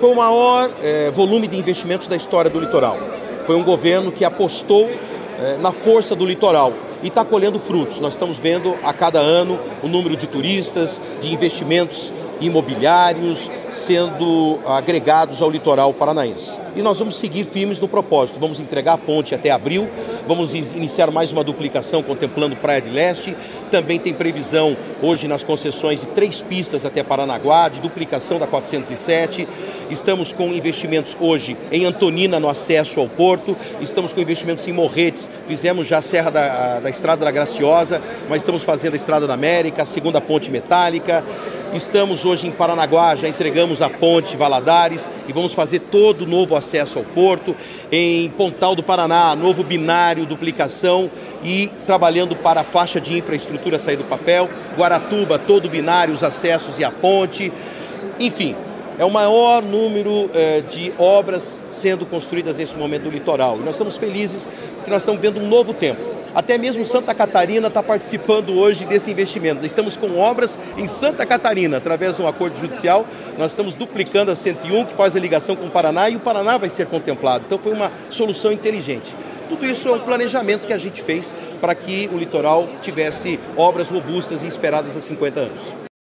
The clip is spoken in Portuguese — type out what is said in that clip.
Foi o maior volume de investimentos da história do litoral. Foi um governo que apostou na força do litoral e está colhendo frutos. Nós estamos vendo a cada ano o número de turistas, de investimentos imobiliários sendo agregados ao litoral paranaense. E nós vamos seguir firmes no propósito. Vamos entregar a ponte até abril, vamos iniciar mais uma duplicação contemplando Praia de Leste. Também tem previsão hoje nas concessões de 3 pistas até Paranaguá, de duplicação da 407. Estamos com investimentos hoje em Antonina no acesso ao porto, estamos com investimentos em Morretes, fizemos já a Serra da Estrada da Graciosa, mas estamos fazendo a Estrada da América, a segunda ponte metálica. Estamos hoje em Paranaguá, já entregamos a ponte Valadares e vamos fazer todo o novo acesso ao porto. Em Pontal do Paraná, novo binário, duplicação e trabalhando para a faixa de infraestrutura sair do papel. Guaratuba, todo o binário, os acessos e a ponte. Enfim, é o maior número de obras sendo construídas nesse momento do litoral. E nós estamos felizes porque nós estamos vendo um novo tempo. Até mesmo Santa Catarina está participando hoje desse investimento. Nós estamos com obras em Santa Catarina, através de um acordo judicial. Nós estamos duplicando a 101, que faz a ligação com o Paraná, e o Paraná vai ser contemplado. Então foi uma solução inteligente. Tudo isso é um planejamento que a gente fez para que o litoral tivesse obras robustas e esperadas há 50 anos.